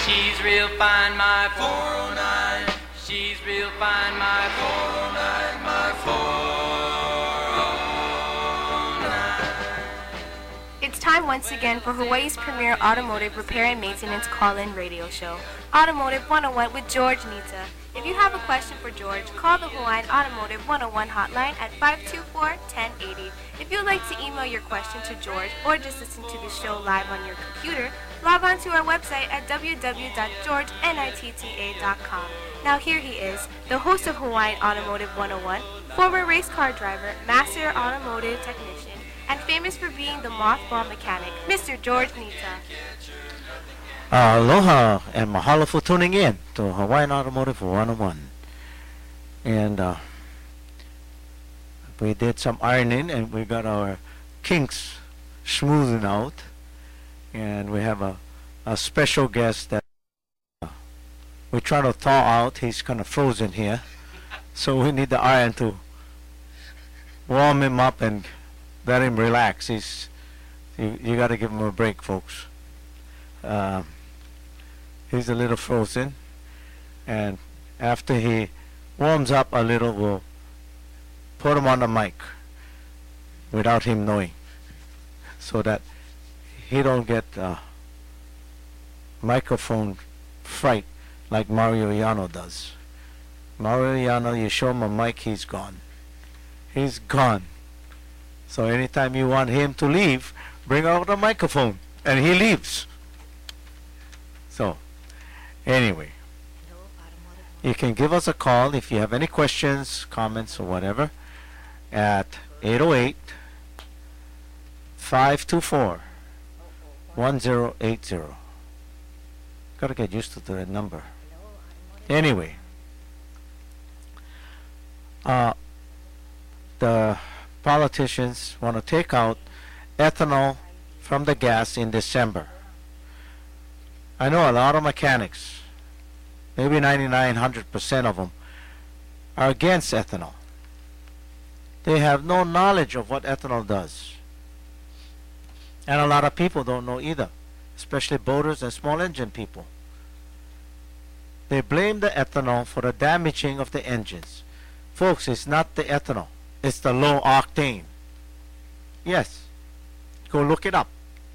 She's real fine, my 409. She's real fine, my 409, my 409. It's time once again for Hawaii's premier automotive repair and maintenance call-in radio show, Automotive 101 with George Nita. If you have a question for George, call the Hawaiian Automotive 101 hotline at 524-1080. If you'd like to email your question to George or just listen to the show live on your computer, log on to our website at www.georgenitta.com. Now here he is, the host of Hawaiian Automotive 101, former race car driver, master automotive technician, and famous for being the mothball mechanic, Mr. George Nita. Aloha and mahalo for tuning in to Hawaiian Automotive 101. And we did some ironing and we got our kinks smoothed out. And we have a special guest that we're trying to thaw out. He's kind of frozen here. So we need the iron to warm him up and let him relax. You got to give him a break, folks. He's a little frozen, and after he warms up a little, we'll put him on the mic without him knowing, so that he don't get microphone fright like Mario Iano does. Mario Iano, you show him a mic, he's gone. He's gone. So anytime you want him to leave, bring out a microphone, and he leaves. So, anyway, you can give us a call if you have any questions, comments, or whatever at 808-524-1080. Gotta get used to that number. Anyway, the politicians want to take out ethanol from the gas in December. I know a lot of mechanics, maybe 99-100% of them, are against ethanol. They have no knowledge of what ethanol does. And a lot of people don't know either, especially boaters and small engine people. They blame the ethanol for the damaging of the engines. Folks, it's not the ethanol, it's the low octane. Yes, go look it up.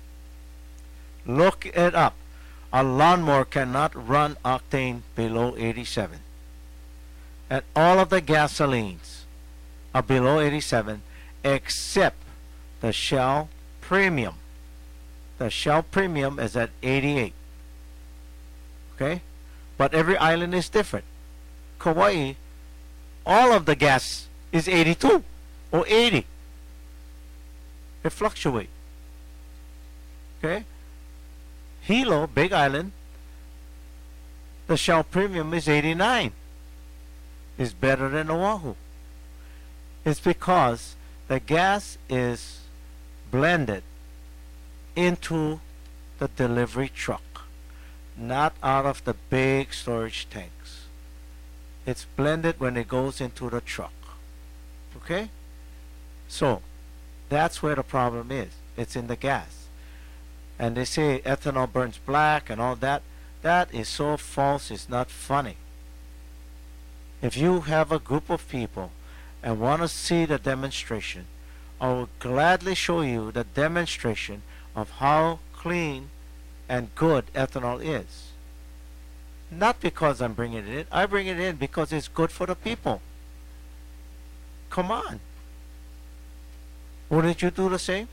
Look it up. A lawnmower cannot run octane below 87. And all of the gasolines are below 87 except the Shell Premium. The Shell Premium is at 88. Okay? But every island is different. Kauai, all of the gas is 82 or 80. It fluctuates. Okay? Hilo, Big Island, the Shell Premium is 89. It's better than Oahu. It's because the gas is blended into the delivery truck, not out of the big storage tanks. It's blended when it goes into the truck. Okay? So, that's where the problem is. It's in the gas. And they say ethanol burns black and all that. That is so false, it's not funny. If you have a group of people and want to see the demonstration, I will gladly show you the demonstration of how clean and good ethanol is. Not because I'm bringing it in. I bring it in because it's good for the people. Come on. Wouldn't you do the same?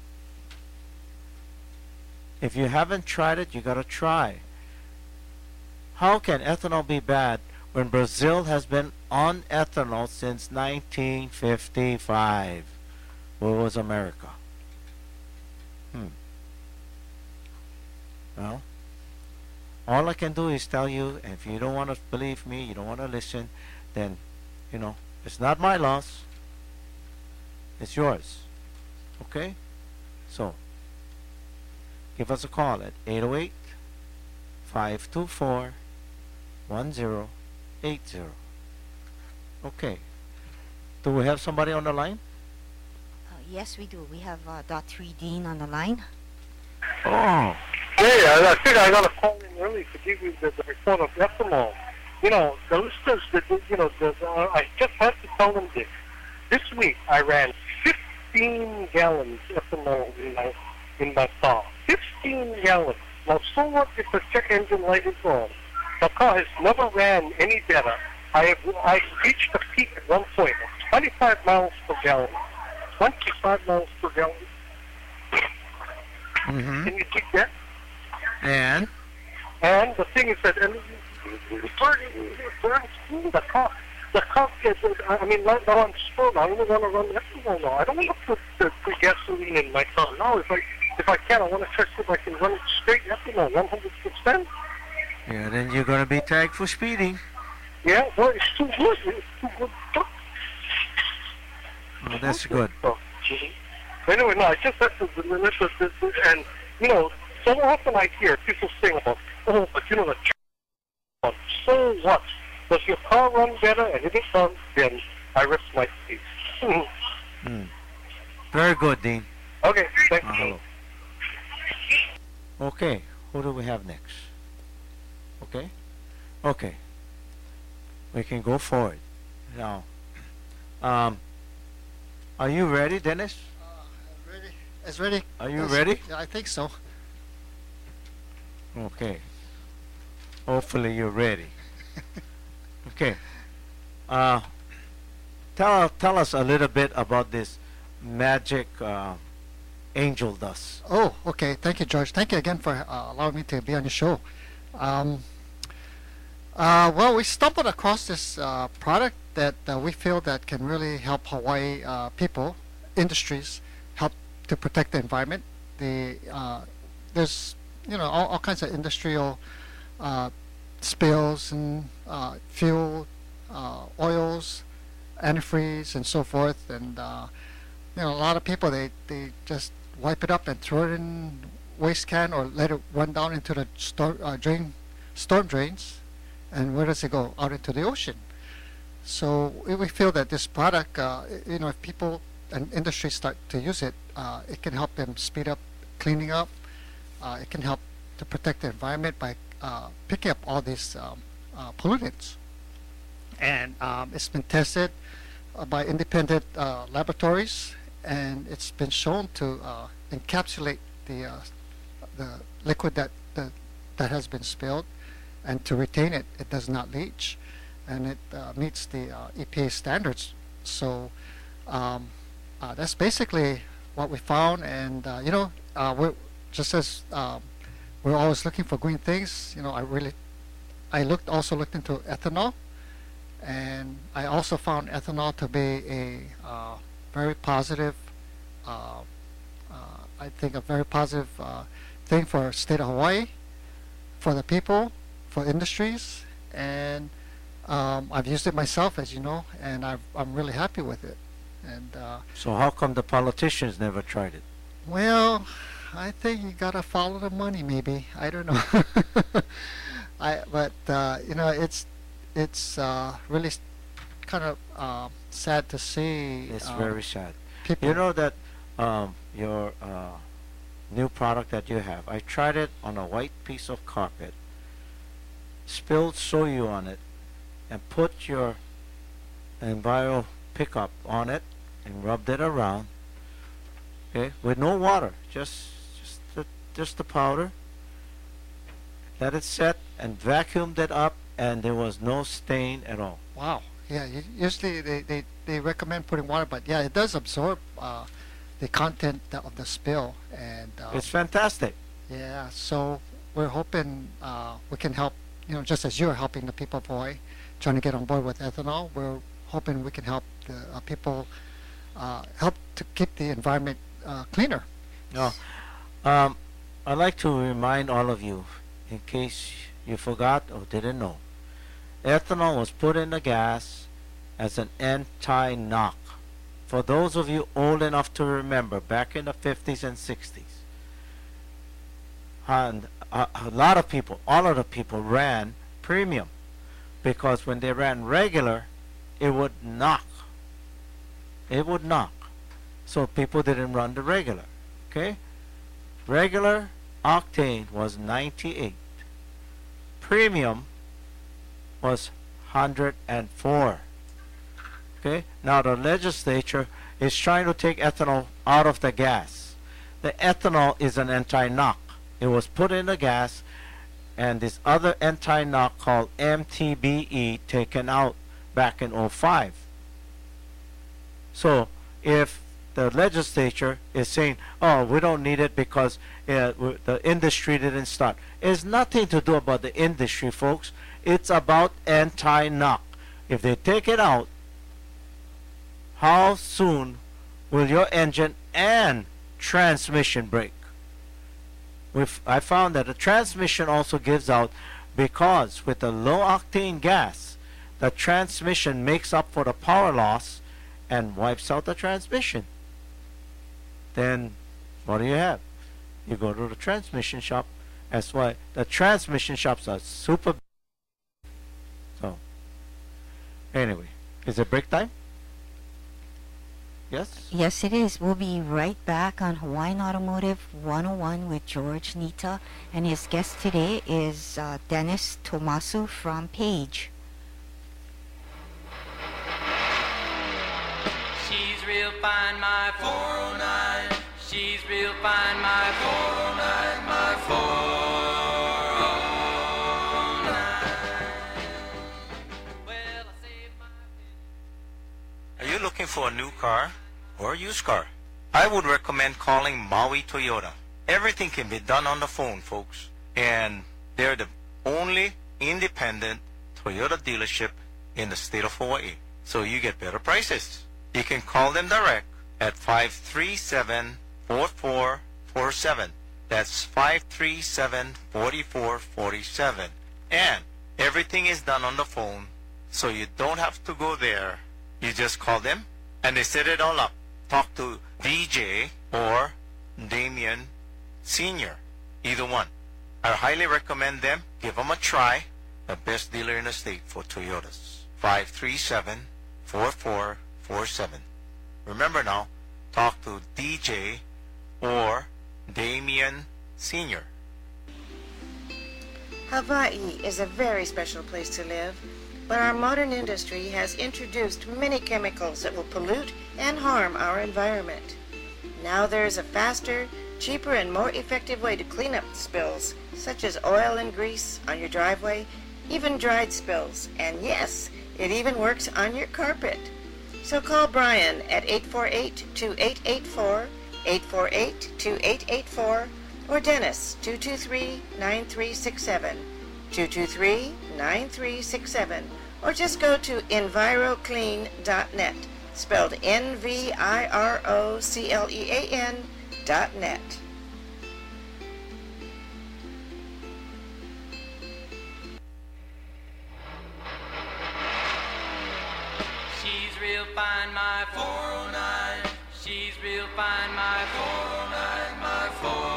If you haven't tried it, you gotta try. How can ethanol be bad when Brazil has been on ethanol since 1955? Where was America? Well, all I can do is tell you, and if you don't want to believe me, you don't want to listen, then, you know, it's not my loss. It's yours. Okay? So, give us a call at 808-524-1080. Okay. Do we have somebody on the line? Yes, we do. We have Dot 3 Dean on the line. Oh. Hey, I think I got a call in earlier. early to give you the report of ethanol. You know, the listeners, I just had to tell them this. This week I ran 15 gallons ethanol in my car. 15 gallons. Now, so what if the check engine light is on? The car has never ran any better. I reached a peak at one point of 25 miles per gallon. 25 miles per gallon. Mm-hmm. Can you take that? And And the thing is that it burns the car. The car gets, I mean, now I'm spoiled. I only want to run ethanol now. I don't want to put the gasoline in my car. No, if I can, I want to test if I can run straight ethanol, 100%. yeah, then you're going to be tagged for speeding. Yeah, well, it's too good. It's too good. Oh, that's good. Anyway, no, I just have to, and, you know, so often I hear people saying about, oh, but you know, so what? Does your car run better? And if it does, then I rest my case. Very good, Dean. Okay, thank you. Hello. Okay, who do we have next? Okay? Okay. We can go forward. Now, are you ready, Dennis? Ready? It's ready. Are you Yes. ready? Yeah, I think so. Okay. Hopefully you're ready. Okay. Tell us a little bit about this magic angel dust. Oh, okay. Thank you, George. Thank you again for allowing me to be on your show. Well, we stumbled across this product that we feel that can really help Hawaii people, industries, help to protect the environment. There's all kinds of industrial spills and fuel, oils, antifreeze, and so forth. And a lot of people they just wipe it up and throw it in waste can or let it run down into the storm drains. And where does it go? Out into the ocean. So we feel that this product, if people and industry start to use it, it can help them speed up cleaning up. It can help to protect the environment by picking up all these pollutants. And it's been tested by independent laboratories, and it's been shown to encapsulate the liquid that has been spilled, and to retain it. It does not leach, and it meets the EPA standards. So that's basically what we found. And we're just as we're always looking for green things. I also looked into ethanol, and I also found ethanol to be a very positive. I think a very positive thing for state of Hawaii, for the people, for industries, and I've used it myself, as you know, and I'm really happy with it. And So how come the politicians never tried it? well, I think you gotta follow the money, maybe. I don't know. It's really kind of sad to see. It's very sad. People. You know that your new product that you have, I tried it on a white piece of carpet, spilled soyu on it, and put your Enviro pickup on it and rubbed it around, okay, with no water, just the powder. Let it set and vacuumed it up, and there was no stain at all. Wow. Yeah. Usually they recommend putting water, but yeah, it does absorb the content of the spill, and It's fantastic. yeah. So we're hoping we can help. Just as you're helping the people of Hawaii, trying to get on board with ethanol, we're hoping we can help the people help to keep the environment cleaner. No, I'd like to remind all of you, in case you forgot or didn't know, ethanol was put in the gas as an anti-knock. For those of you old enough to remember, back in the 50s and 60s, and a lot of people, all of the people ran premium, because when they ran regular, it would knock. It would knock. So people didn't run the regular. Okay? Regular octane was 98. premium was 104. Okay, now the legislature is trying to take ethanol out of the gas. The ethanol is an anti-knock. It was put in the gas, and this other anti-knock called MTBE taken out back in '05. So if the legislature is saying, oh, we don't need it because the industry didn't start. It's nothing to do about the industry, folks. It's about anti-knock. If they take it out, how soon will your engine and transmission break? I found that the transmission also gives out, because with the low octane gas, the transmission makes up for the power loss and wipes out the transmission. Then what do you have? You go to the transmission shop. That's why the transmission shops are super. So anyway, is it break time? Yes? Yes, it is. We'll be right back on Hawaiian Automotive 101 with George Nita, and his guest today is Dennis Tomasu from Page. She's real fine, my 409. She's real fine, my 409, my 409. Well, I saved my... Are you looking for a new car or a used car? I would recommend calling Maui Toyota. Everything can be done on the phone, folks. And they're the only independent Toyota dealership in the state of Hawaii. So you get better prices. You can call them direct at 537-4447. That's 537-4447. And everything is done on the phone, so you don't have to go there. You just call them, and they set it all up. Talk to DJ or Damien Sr., either one. I highly recommend them. Give them a try. The best dealer in the state for Toyotas. 537-4447. Remember now, talk to DJ or Damien Sr. Hawaii is a very special place to live, but our modern industry has introduced many chemicals that will pollute and harm our environment. Now there is a faster, cheaper, and more effective way to clean up spills, such as oil and grease on your driveway, even dried spills, and yes, it even works on your carpet. So call Brian at 848-2884, 848-2884, or Dennis, 223-9367, 223-9367, or just go to enviroclean.net, spelled NVIROCLEAN.net. She's real fine, my 409. She's real fine, my 409, my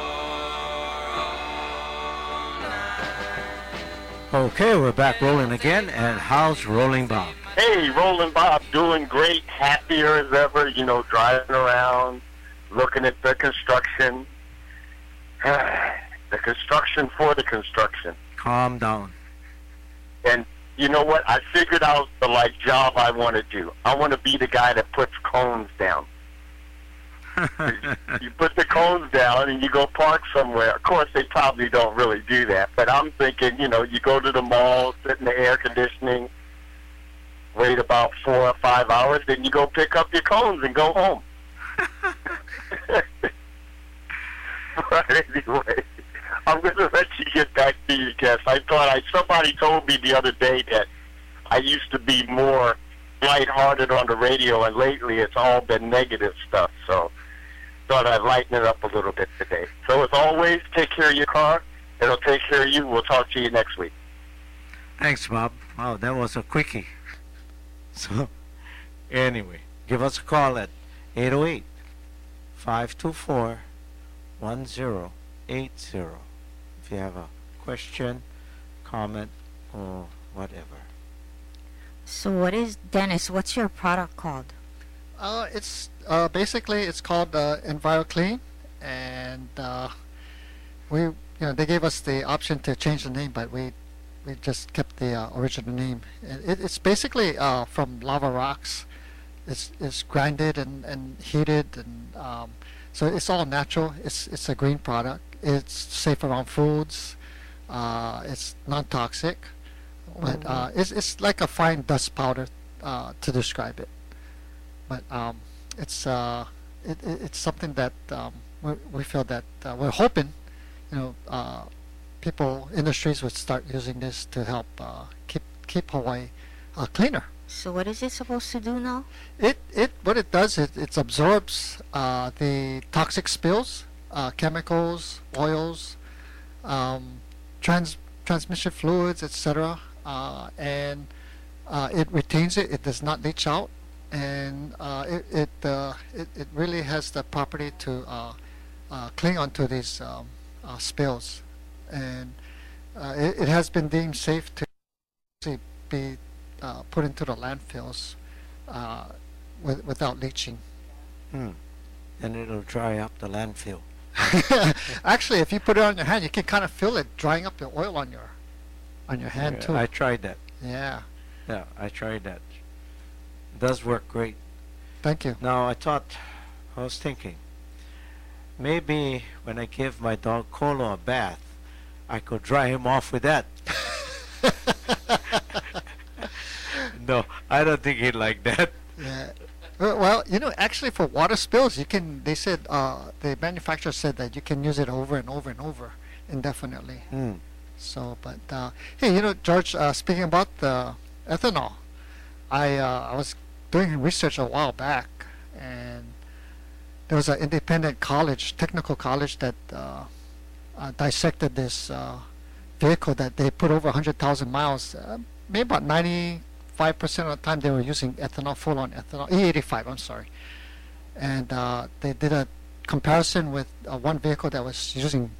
409. Okay, we're back rolling again, and how's Rolling Bob? Hey, Rolling Bob, doing great, happier as ever, you know, driving around, looking at the construction. The construction for the construction. Calm down. And you know what? I figured out the job I want to do. I want to be the guy that puts cones down. You put the cones down and you go park somewhere. Of course, they probably don't really do that, but I'm thinking, you know, you go to the mall, sit in the air conditioning, wait about 4 or 5 hours, then you go pick up your cones and go home. But anyway, I'm going to let you get back to your guest. Somebody told me the other day that I used to be more lighthearted on the radio, and lately it's all been negative stuff. So thought I'd lighten it up a little bit today. So as always, take care of your car. It'll take care of you. We'll talk to you next week. Thanks, Bob. Wow, that was a quickie. So, anyway, give us a call at 808-524-1080 if you have a question, comment, or whatever. So Dennis, what's your product called? It's basically it's called EnviroClean, and they gave us the option to change the name, but we we just kept the original name. It's basically from lava rocks. It's grinded and heated, and so it's all natural. It's a green product. It's safe around foods. It's non-toxic, but it's like a fine dust powder to describe it. But it's something that we feel that we're hoping, people, industries would start using this to help keep Hawaii cleaner. So what is it supposed to do now? What it does is it absorbs the toxic spills, chemicals, oils, transmission fluids, etc., and it retains it. It does not leach out, and it really has the property to cling onto these spills, and it has been deemed safe to be put into the landfills without leaching. And it'll dry up the landfill. Actually, if you put it on your hand, you can kind of feel it drying up the oil on your hand too. I tried that. Yeah. Yeah, I tried that. It does work great. Thank you. Now, I was thinking, maybe when I give my dog Colo a bath, I could dry him off with that. No, I don't think he'd like that. Yeah. Well, actually for water spills, they said, the manufacturer said that you can use it over and over and over indefinitely. So, but, hey, George, speaking about the ethanol, I was doing research a while back, and there was an independent college, technical college, that dissected this vehicle that they put over 100,000 miles, maybe about 95% of the time they were using ethanol, full-on ethanol, E85, I'm sorry. And they did a comparison with one vehicle that was using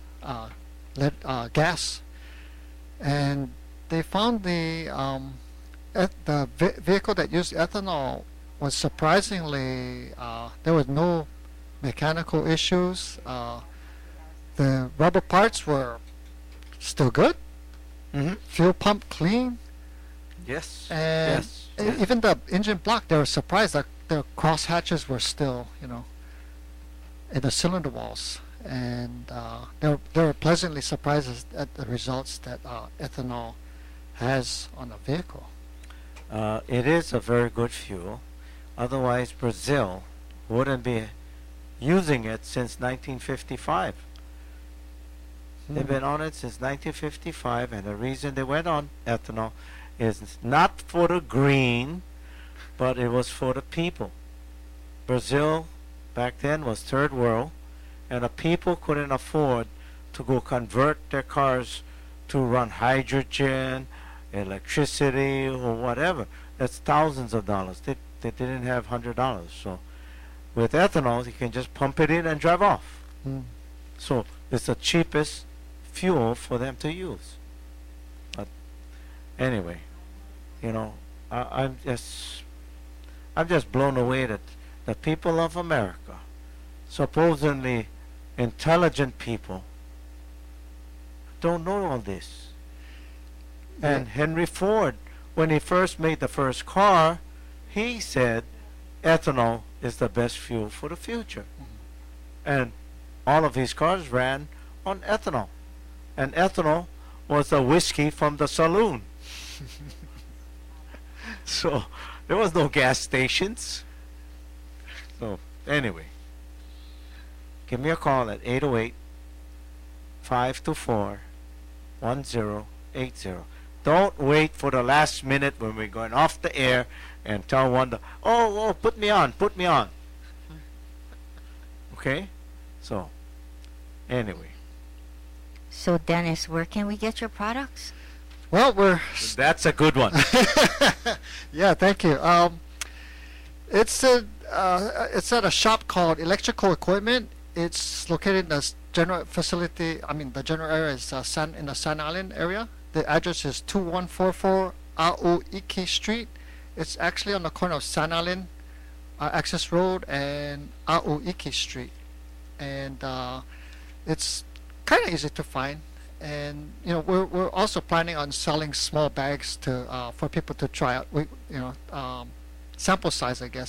gas, and they found the vehicle that used ethanol was surprisingly, there was no mechanical issues. The rubber parts were still good. Fuel pump clean. Yes. And even the engine block, they were surprised that the cross hatches were still, in the cylinder walls. And they were pleasantly surprised at the results that ethanol has on a vehicle. It is a very good fuel. Otherwise, Brazil wouldn't be using it since 1955. They've been on it since 1955, and the reason they went on ethanol is not for the green, but it was for the people. Brazil back then was third world, and the people couldn't afford to go convert their cars to run hydrogen, electricity, or whatever. That's thousands of dollars. They didn't have $100. So with ethanol, you can just pump it in and drive off. So it's the cheapest fuel for them to use. But anyway, I'm just blown away that the people of America, supposedly intelligent people, don't know all this. And Henry Ford, when he first made the first car, he said ethanol is the best fuel for the future. And all of his cars ran on ethanol. And ethanol was the whiskey from the saloon. So there was no gas stations. So anyway, give me a call at 808-524-1080. Don't wait for the last minute when we're going off the air and tell one, put me on. Okay? So, anyway. So Dennis, where can we get your products? Well, That's a good one. Yeah, thank you. It's at a shop called Electrical Equipment. It's located in the general facility. The general area is in the San Island area. The address is 2144 Au'iki Street. It's actually on the corner of San Island Access Road and Au'iki Street, and it's kind of easy to find. And we're also planning on selling small bags to for people to try out. Sample size, I guess.